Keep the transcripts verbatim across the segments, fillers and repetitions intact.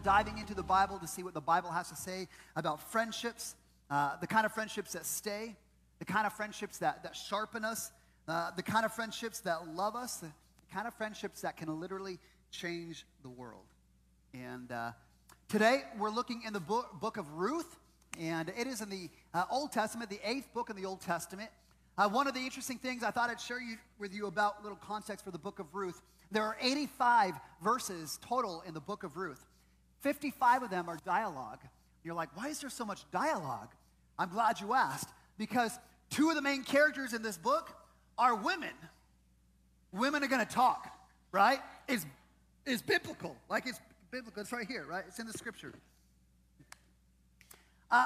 diving into the Bible to see what the Bible has to say about friendships, uh, the kind of friendships that stay, the kind of friendships that, that sharpen us, uh, the kind of friendships that love us, the kind of friendships that can literally change the world. And uh, today we're looking in the book, book of Ruth, and it is in the uh, Old Testament, the eighth book in the Old Testament. Uh, one of the interesting things I thought I'd share you, with you about little context for the book of Ruth. There are eighty-five verses total in the book of Ruth. fifty-five of them are dialogue. You're like, why is there so much dialogue? I'm glad you asked, because two of the main characters in this book are women. Women are going to talk, right? It's, it's biblical. Like, it's biblical. It's right here, right? It's in the scripture. Uh,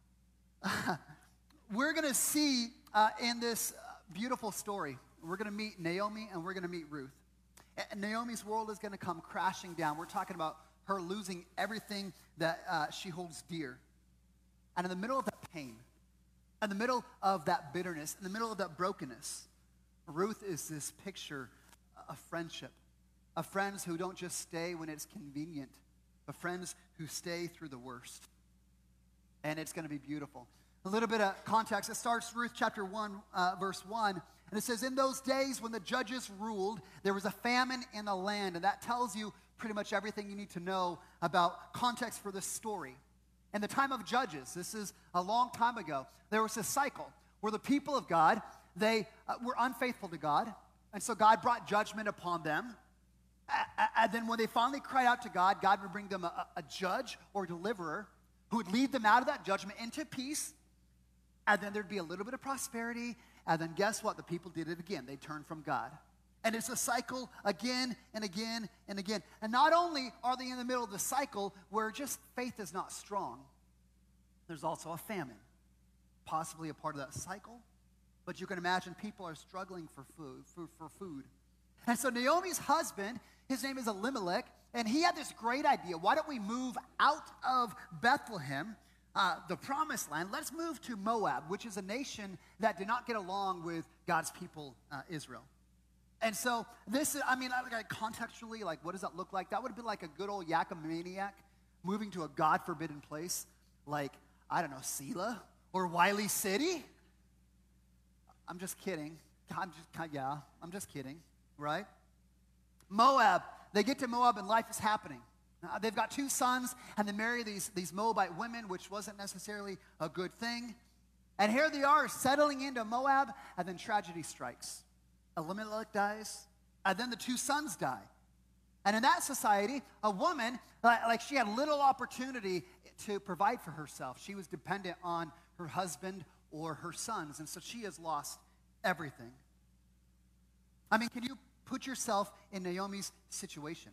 we're going to see uh, in this beautiful story, we're going to meet Naomi and we're going to meet Ruth. And Naomi's world is going to come crashing down. We're talking about her losing everything that uh, she holds dear. And in the middle of that pain, in the middle of that bitterness, in the middle of that brokenness, Ruth is this picture of friendship, of friends who don't just stay when it's convenient, but friends who stay through the worst. And it's going to be beautiful. A little bit of context. It starts Ruth chapter one, uh, verse one. And it says, in those days when the judges ruled, there was a famine in the land. And that tells you pretty much everything you need to know about context for this story. In the time of Judges, this is a long time ago, there was a cycle where the people of God, they uh, were unfaithful to God. And so God brought judgment upon them. And then when they finally cried out to God, God would bring them a, a judge or deliverer who would lead them out of that judgment into peace. And then there'd be a little bit of prosperity. And then guess what? The people did it again. They turned from God. And it's a cycle again and again and again. And not only are they in the middle of the cycle where just faith is not strong, there's also a famine, possibly a part of that cycle. But you can imagine people are struggling for food, for, for food. And so Naomi's husband, his name is Elimelech, and he had this great idea. Why don't we move out of Bethlehem, Uh, the promised land, let's move to Moab, which is a nation that did not get along with God's people, uh, Israel. And so this is, I mean, like contextually, like what does that look like? That would be like a good old yakamaniac moving to a God-forbidden place like, I don't know, Selah or Wiley City. I'm just kidding. I'm just, yeah, I'm just kidding, right? Moab, they get to Moab and life is happening. Uh, they've got two sons, and they marry these, these Moabite women, which wasn't necessarily a good thing. And here they are settling into Moab, and then tragedy strikes. Elimelech dies, and then the two sons die. And in that society, a woman, like, like she had little opportunity to provide for herself. She was dependent on her husband or her sons, and so she has lost everything. I mean, can you put yourself in Naomi's situation?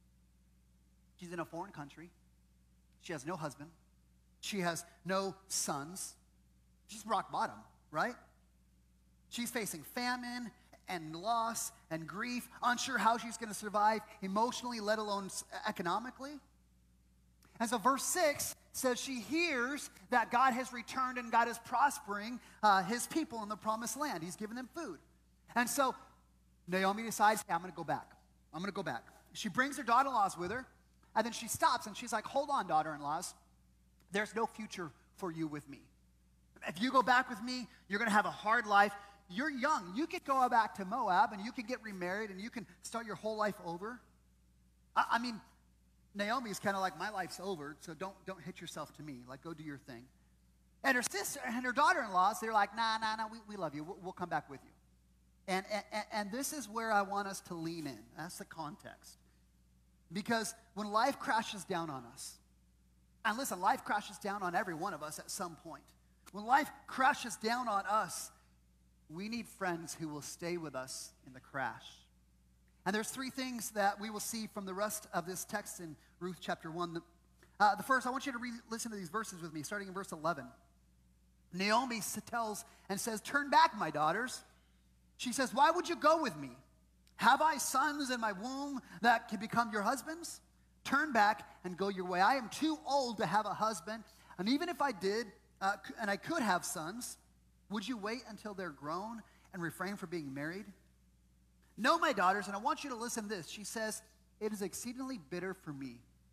She's in a foreign country. She has no husband. She has no sons. She's rock bottom, right? She's facing famine and loss and grief, unsure how she's going to survive emotionally, let alone economically. And so verse six says she hears that God has returned and God is prospering uh, his people in the promised land. He's given them food. And so Naomi decides, hey, I'm going to go back. I'm going to go back. She brings her daughter-in-laws with her. And then she stops and she's like, hold on, daughter-in-laws. There's no future for you with me. If you go back with me, you're going to have a hard life. You're young. You could go back to Moab and you could get remarried and you can start your whole life over. I, I mean, Naomi's kind of like, my life's over, so don't, don't hit yourself to me. Like, go do your thing. And her sister and her daughter-in-laws, they're like, nah, nah, nah, we, we love you. We'll, we'll come back with you. And, and, and this is where I want us to lean in. That's the context. Because when life crashes down on us, and listen, life crashes down on every one of us at some point. When life crashes down on us, we need friends who will stay with us in the crash. And there's three things that we will see from the rest of this text in Ruth chapter one. The, uh, the first, I want you to re- listen to these verses with me, starting in verse eleven. Naomi tells and says, turn back, my daughters. She says, why would you go with me? Have I sons in my womb that can become your husbands? Turn back and go your way. I am too old to have a husband, and even if I did, uh, and I could have sons, would you wait until they're grown and refrain from being married? No, my daughters, and I want you to listen to this. She says, it is exceedingly bitter for me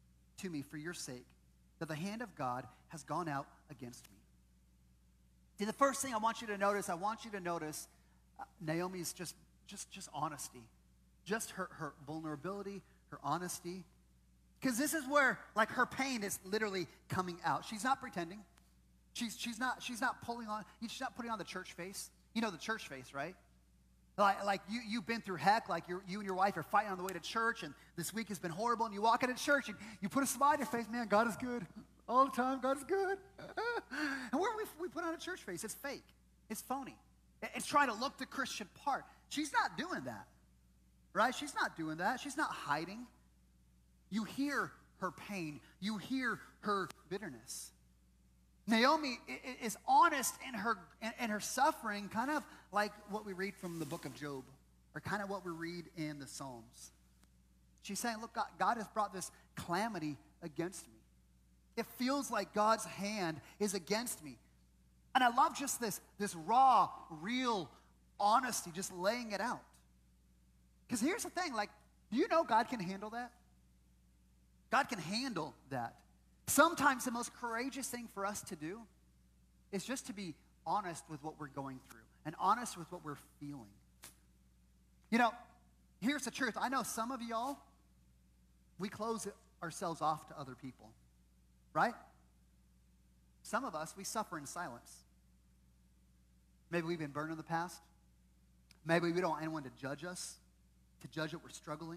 to me for your sake, that the hand of God has gone out against me. See, the first thing I want you to notice, I want you to notice uh, Naomi's just, just, just honesty. Just her, her vulnerability, her honesty. Because this is where, like, her pain is literally coming out. She's not pretending. She's, she's, not, she's not pulling on, she's not putting on the church face. You know the church face, right? Like, like you, you've been through heck, like you're, you and your wife are fighting on the way to church, and this week has been horrible, and you walk into church, and you put a smile on your face, man, God is good. All the time, God is good. And where we, we put on a church face, it's fake. It's phony. It's trying to look the Christian part. She's not doing that, right? She's not doing that. She's not hiding. You hear her pain. You hear her bitterness. Naomi is honest in her, in her suffering, kind of like what we read from the book of Job, or kind of what we read in the Psalms. She's saying, look, God, God has brought this calamity against me. It feels like God's hand is against me. And I love just this, this raw, real honesty, just laying it out. Because here's the thing, like, do you know God can handle that? God can handle that. Sometimes the most courageous thing for us to do is just to be honest with what we're going through and honest with what we're feeling. You know, here's the truth. I know some of y'all, we close ourselves off to other people, right? Some of us, we suffer in silence. Maybe we've been burned in the past. Maybe we don't want anyone to judge us, to judge that we're struggling.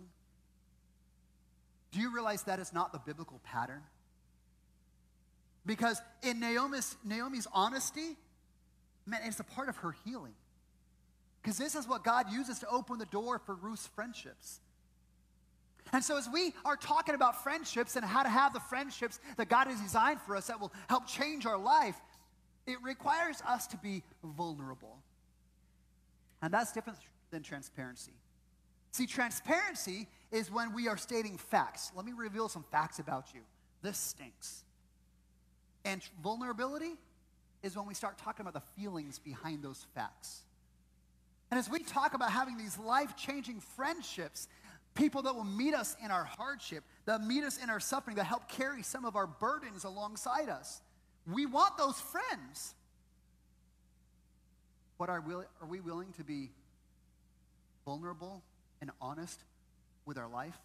Do you realize that is not the biblical pattern? Because in Naomi's, Naomi's honesty, man, it's a part of her healing. Because this is what God uses to open the door for Ruth's friendships. And so as we are talking about friendships and how to have the friendships that God has designed for us that will help change our life, it requires us to be vulnerable. And that's different than transparency. See, transparency is when we are stating facts. Let me reveal some facts about you. This stinks. And vulnerability is when we start talking about the feelings behind those facts. And as we talk about having these life-changing friendships, people that will meet us in our hardship, that meet us in our suffering, that help carry some of our burdens alongside us, we want those friends. But are, we, are we willing to be vulnerable and honest with our life?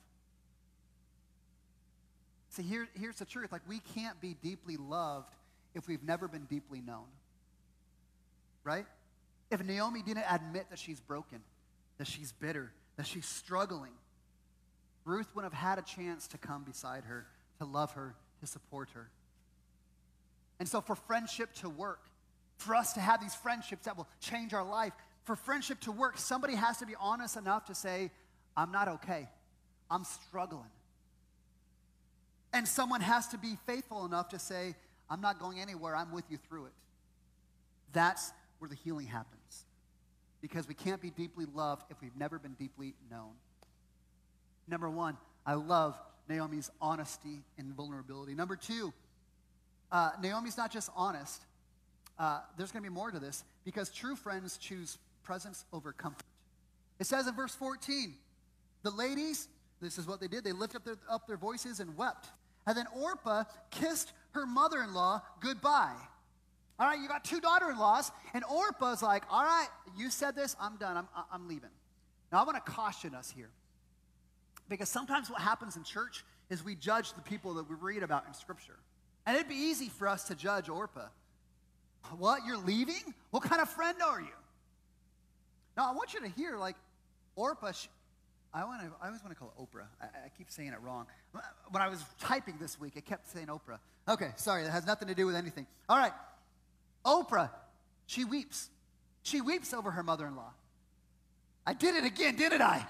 See, here, here's the truth. Like, we can't be deeply loved if we've never been deeply known. Right? If Naomi didn't admit that she's broken, that she's bitter, that she's struggling, Ruth wouldn't have had a chance to come beside her, to love her, to support her. And so for friendship to work, for us to have these friendships that will change our life, for friendship to work, somebody has to be honest enough to say, I'm not okay. I'm struggling. And someone has to be faithful enough to say, I'm not going anywhere. I'm with you through it. That's where the healing happens. Because we can't be deeply loved if we've never been deeply known. Number one, I love Naomi's honesty and vulnerability. Number two, uh, Naomi's not just honest. Uh, there's going to be more to this because true friends choose presence over comfort. It says in verse fourteen, the ladies, this is what they did. They lifted up their, up their voices and wept. And then Orpah kissed her mother-in-law goodbye. All right, you got two daughter-in-laws, and Orpah's like, all right, you said this, I'm done, I'm, I'm leaving. Now, I want to caution us here. Because sometimes what happens in church is we judge the people that we read about in Scripture. And it'd be easy for us to judge Orpah. What, you're leaving? What kind of friend are you? Now, I want you to hear, like, Orpah, she, I, want to, I always want to call it Oprah. I, I keep saying it wrong. When I was typing this week, it kept saying Oprah. Okay, sorry, that has nothing to do with anything. All right, Oprah, she weeps. She weeps over her mother-in-law. I did it again, didn't I?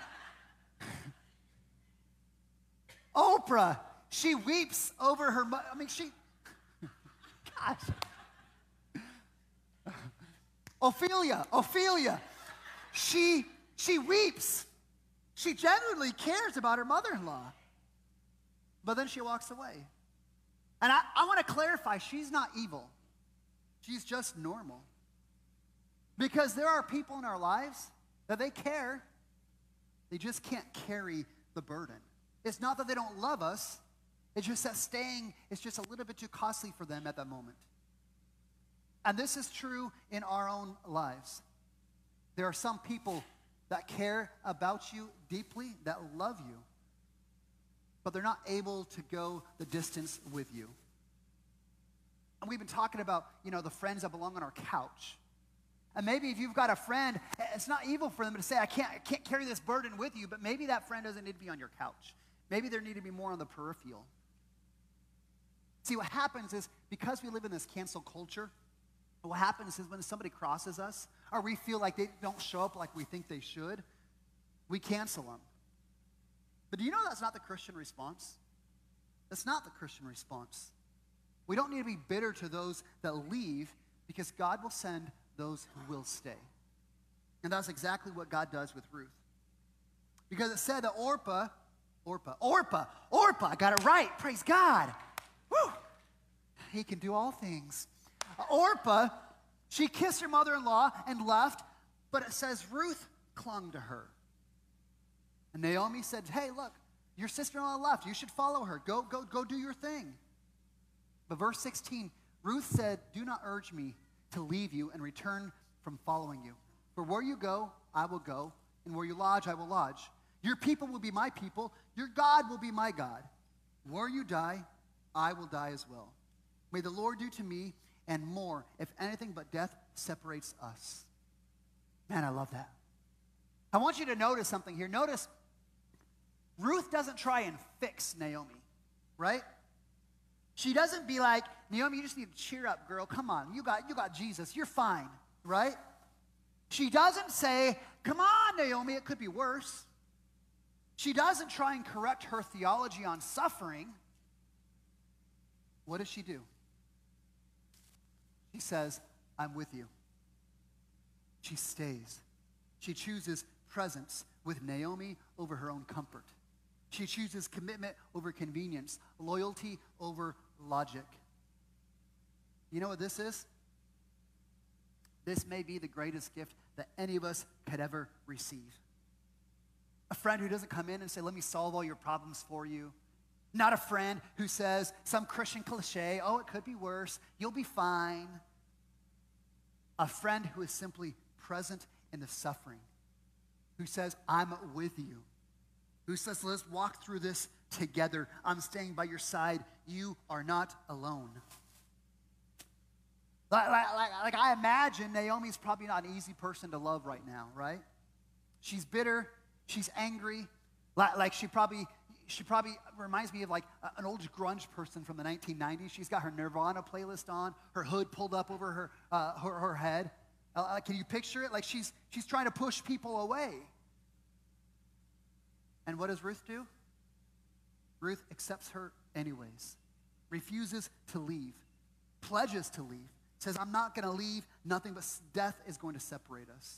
Oprah, she weeps over her mother. I mean, she, gosh. Ophelia, Ophelia, she, she weeps. She genuinely cares about her mother-in-law. But then she walks away. And I, I want to clarify, she's not evil. She's just normal. Because there are people in our lives that they care. They just can't carry the burden. It's not that they don't love us. It's just that staying is just a little bit too costly for them at that moment. And this is true in our own lives. There are some people that care about you deeply, that love you, but they're not able to go the distance with you. And we've been talking about, you know, the friends that belong on our couch. And maybe if you've got a friend, it's not evil for them to say, I can't, I can't carry this burden with you, but maybe that friend doesn't need to be on your couch. Maybe there need to be more on the peripheral. See, what happens is, because we live in this cancel culture, what happens is when somebody crosses us, or we feel like they don't show up like we think they should, we cancel them. But do you know that's not the Christian response? That's not the Christian response. We don't need to be bitter to those that leave, because God will send those who will stay. And that's exactly what God does with Ruth. Because it said that Orpah, Orpah, Orpah, Orpah, I got it right, praise God. Woo! He can do all things. Orpah, she kissed her mother-in-law and left, but it says Ruth clung to her. And Naomi said, hey, look, your sister-in-law left. You should follow her. Go, go, go do your thing. But verse sixteen, Ruth said, do not urge me to leave you and return from following you. For where you go, I will go, and where you lodge, I will lodge. Your people will be my people. Your God will be my God. Where you die, I will die as well. May the Lord do to me and more, if anything but death separates us. Man, I love that. I want you to notice something here. Notice, Ruth doesn't try and fix Naomi, right? She doesn't be like, Naomi, you just need to cheer up, girl. Come on, you got, you got Jesus. You're fine, right? She doesn't say, come on, Naomi, it could be worse. She doesn't try and correct her theology on suffering. What does she do? She says, I'm with you. She stays. She chooses presence with Naomi over her own comfort. She chooses commitment over convenience, loyalty over logic. You know what this is? This may be the greatest gift that any of us could ever receive. A friend who doesn't come in and say, let me solve all your problems for you. Not a friend who says some Christian cliche, oh, it could be worse, you'll be fine. A friend who is simply present in the suffering, who says, I'm with you, who says, let's walk through this together. I'm staying by your side. You are not alone. Like, like, like I imagine Naomi's probably not an easy person to love right now, right? She's bitter. She's angry. Like, like she probably... She probably reminds me of like an old grunge person from the nineteen nineties. She's got her Nirvana playlist on, her hood pulled up over her uh, her, her head. Uh, can you picture it? Like she's she's trying to push people away. And what does Ruth do? Ruth accepts her anyways, refuses to leave, pledges to leave, says, I'm not going to leave. Nothing but death is going to separate us.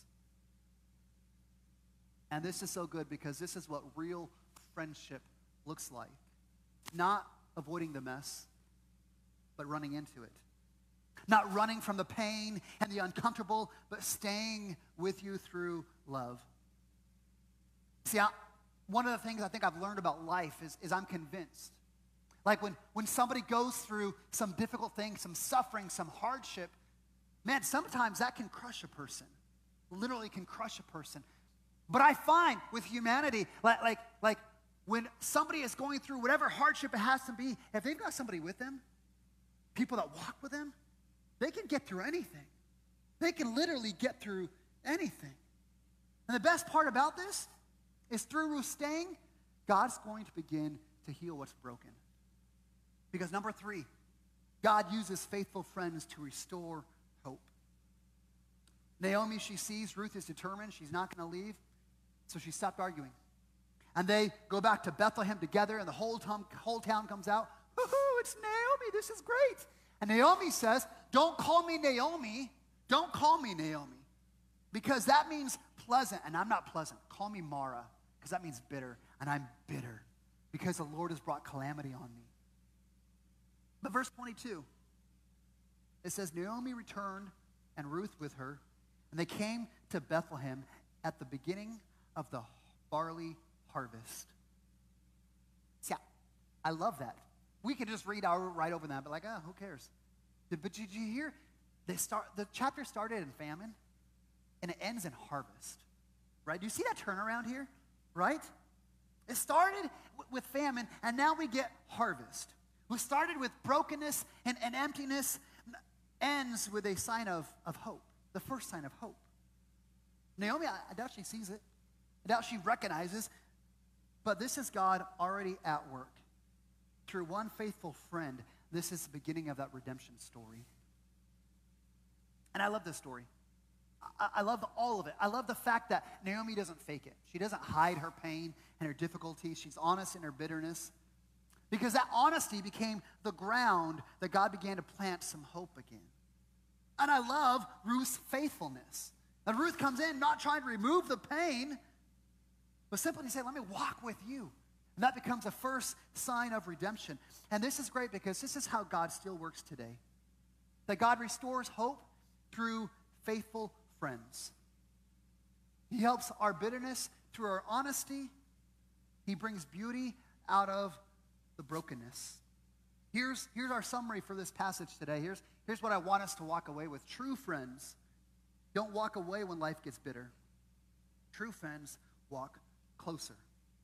And this is so good because this is what real friendship looks like. Not avoiding the mess, but running into it. Not running from the pain and the uncomfortable, but staying with you through love. See, I, one of the things I think I've learned about life is, is I'm convinced. Like when, when somebody goes through some difficult thing, some suffering, some hardship, man, sometimes that can crush a person. Literally can crush a person. But I find with humanity, like, like, like when somebody is going through whatever hardship it has to be, if they've got somebody with them, people that walk with them, they can get through anything. They can literally get through anything. And the best part about this is through Ruth staying, God's going to begin to heal what's broken. Because number three, God uses faithful friends to restore hope. Naomi, she sees Ruth is determined. She's not going to leave. So she stopped arguing. And they go back to Bethlehem together, and the whole town, whole town comes out. Woohoo, it's Naomi. This is great. And Naomi says, don't call me Naomi. Don't call me Naomi. Because that means pleasant, and I'm not pleasant. Call me Mara, because that means bitter, and I'm bitter because the Lord has brought calamity on me. But verse twenty-two, it says, Naomi returned and Ruth with her, and they came to Bethlehem at the beginning of the barley harvest. See, I love that. We could just read our right over that, but like, oh, who cares? But did you hear? They start, the chapter started in famine, and it ends in harvest, right? Do you see that turnaround here, right? It started w- with famine, and now we get harvest. We started with brokenness and, and emptiness, ends with a sign of, of hope, the first sign of hope. Naomi, I, I doubt she sees it. I doubt she recognizes, but this is God already at work. Through one faithful friend, this is the beginning of that redemption story. And I love this story. I, I love all of it. I love the fact that Naomi doesn't fake it. She doesn't hide her pain and her difficulties. She's honest in her bitterness. Because that honesty became the ground that God began to plant some hope again. And I love Ruth's faithfulness. And Ruth comes in not trying to remove the pain, but simply to say, let me walk with you. And that becomes the first sign of redemption. And this is great because this is how God still works today. That God restores hope through faithful friends. He helps our bitterness through our honesty. He brings beauty out of the brokenness. Here's, here's our summary for this passage today. Here's, here's what I want us to walk away with. True friends don't walk away when life gets bitter. True friends walk closer.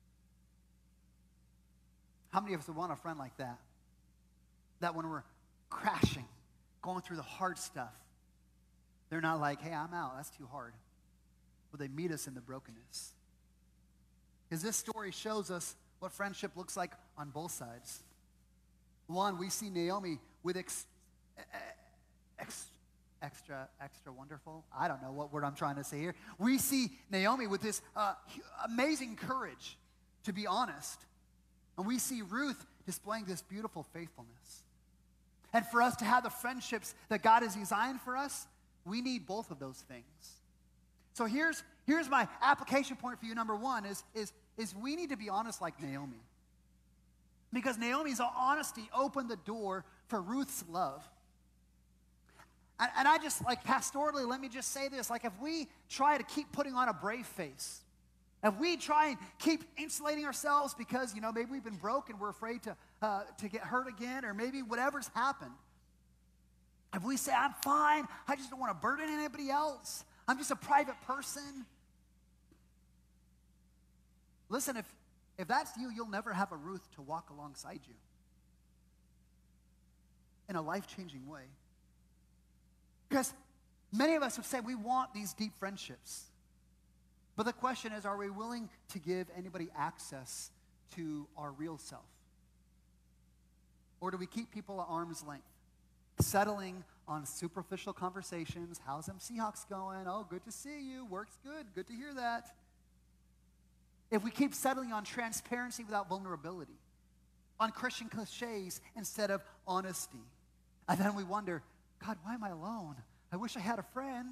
How many of us would want a friend like that? That when we're crashing, going through the hard stuff, they're not like, hey, I'm out, that's too hard. But they meet us in the brokenness. Because this story shows us what friendship looks like on both sides. One, we see Naomi with ex, ex, extra, extra wonderful. I don't know what word I'm trying to say here. We see Naomi with this uh, amazing courage to be honest. And we see Ruth displaying this beautiful faithfulness. And for us to have the friendships that God has designed for us, we need both of those things. So here's, here's my application point for you. Number one is, is, is we need to be honest like Naomi. Because Naomi's honesty opened the door for Ruth's love. And, and I just, like pastorally, let me just say this. Like if we try to keep putting on a brave face, if we try and keep insulating ourselves because, you know, maybe we've been broke and we're afraid to, uh, to get hurt again, or maybe whatever's happened. If we say, I'm fine, I just don't want to burden anybody else. I'm just a private person. Listen, if, if that's you, you'll never have a Ruth to walk alongside you in a life-changing way. Because many of us have said we want these deep friendships. But the question is, are we willing to give anybody access to our real self? Or do we keep people at arm's length, settling on superficial conversations? How's them Seahawks going? Oh, good to see you. Work's good. Good to hear that. If we keep settling on transparency without vulnerability, on Christian cliches instead of honesty, and then we wonder, God, why am I alone? I wish I had a friend.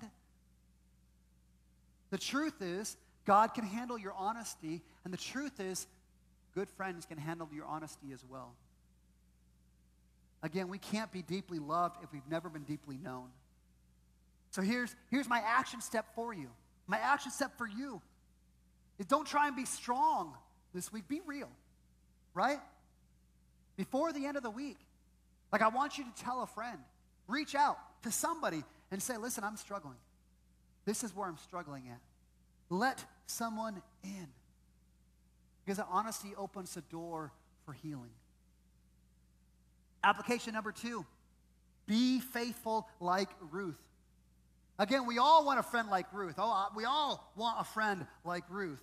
The truth is, God can handle your honesty, and the truth is, good friends can handle your honesty as well. Again, we can't be deeply loved if we've never been deeply known. So here's, here's my action step for you. My action step for you is don't try and be strong this week. Be real, right? Before the end of the week, like I want you to tell a friend, reach out to somebody and say, listen, I'm struggling. This is where I'm struggling at. Let someone in. Because that honesty opens the door for healing. Application number two, be faithful like Ruth. Again, we all want a friend like Ruth. Oh, we all want a friend like Ruth.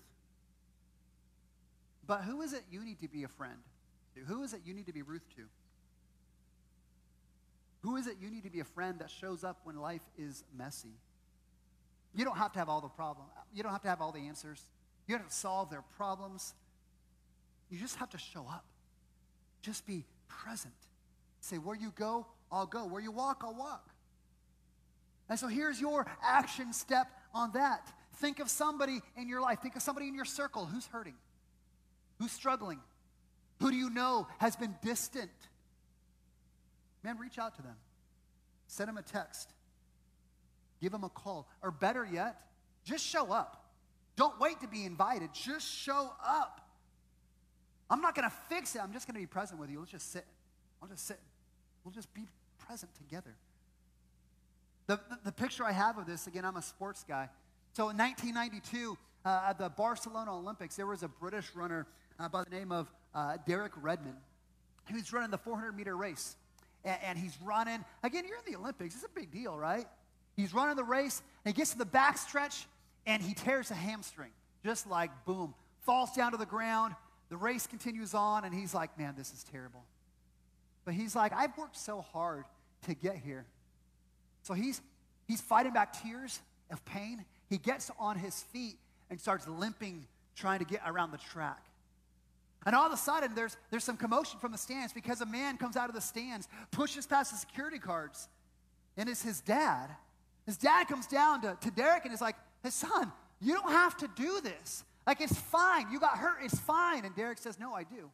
But who is it you need to be a friend to? Who is it you need to be Ruth to? Who is it you need to be a friend that shows up when life is messy? You don't have to have all the problem. You don't have to have all the answers. You don't have to solve their problems. You just have to show up. Just be present. Say, where you go, I'll go. Where you walk, I'll walk. And so here's your action step on that. Think of somebody in your life. Think of somebody in your circle who's hurting, who's struggling. Who do you know has been distant? Man, reach out to them. Send them a text. Give them a call. Or better yet, just show up. Don't wait to be invited. Just show up. I'm not going to fix it. I'm just going to be present with you. Let's just sit I'll just sit. We'll just be present together. The, the, the picture I have of this, again, I'm a sports guy. So in nineteen ninety-two, uh, at the Barcelona Olympics, there was a British runner uh, by the name of uh, Derek Redmond. He was running the four hundred meter race. And, and he's running. Again, you're in the Olympics. It's a big deal, right? He's running the race, and he gets to the backstretch, and he tears a hamstring. Just like, boom, falls down to the ground. The race continues on, and he's like, man, this is terrible. But he's like, I've worked so hard to get here. So he's, he's fighting back tears of pain. He gets on his feet and starts limping, trying to get around the track. And all of a sudden, there's, there's some commotion from the stands because a man comes out of the stands, pushes past the security guards, and it's his dad. His dad comes down to, to Derek and is like, hey, son, you don't have to do this. Like, it's fine. You got hurt. It's fine. And Derek says, no, I do.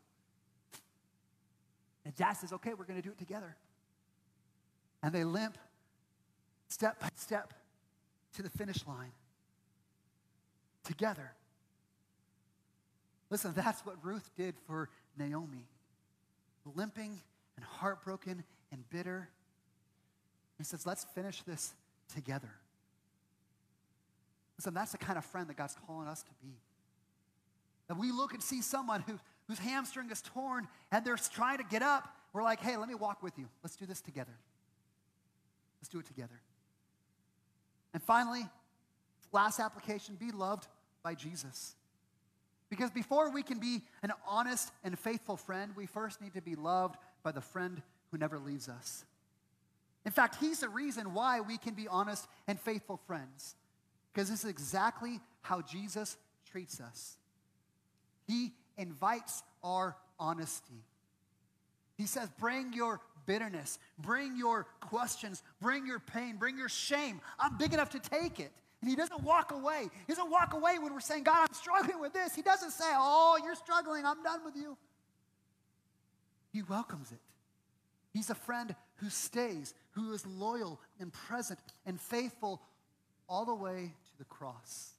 And dad says, okay, we're going to do it together. And they limp step by step to the finish line together. Listen, that's what Ruth did for Naomi. Limping and heartbroken and bitter. He says, let's finish this together. Listen, that's the kind of friend that God's calling us to be. That we look and see someone who, whose hamstring is torn and they're trying to get up. We're like, hey, let me walk with you. Let's do this together. Let's do it together. And finally, last application, be loved by Jesus. Because before we can be an honest and faithful friend, we first need to be loved by the friend who never leaves us. In fact, he's the reason why we can be honest and faithful friends. Because this is exactly how Jesus treats us. He invites our honesty. He says, bring your bitterness, bring your questions, bring your pain, bring your shame. I'm big enough to take it. And he doesn't walk away. He doesn't walk away when we're saying, God, I'm struggling with this. He doesn't say, oh, you're struggling. I'm done with you. He welcomes it. He's a friend who stays, who is loyal and present and faithful all the way to the cross.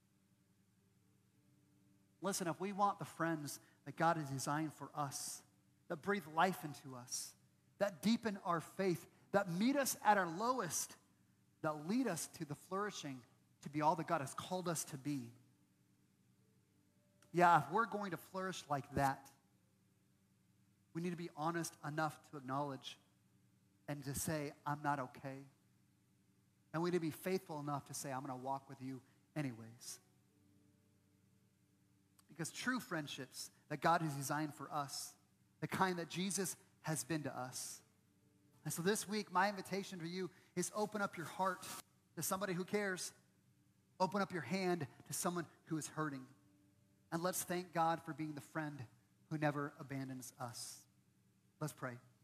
Listen, if we want the friends that God has designed for us, that breathe life into us, that deepen our faith, that meet us at our lowest, that lead us to the flourishing, to be all that God has called us to be. Yeah, if we're going to flourish like that, we need to be honest enough to acknowledge and to say, I'm not okay. And we need to be faithful enough to say, I'm going to walk with you anyways. Because true friendships that God has designed for us, the kind that Jesus has been to us. And so this week, my invitation to you is open up your heart to somebody who cares. Open up your hand to someone who is hurting. And let's thank God for being the friend who never abandons us. Let's pray.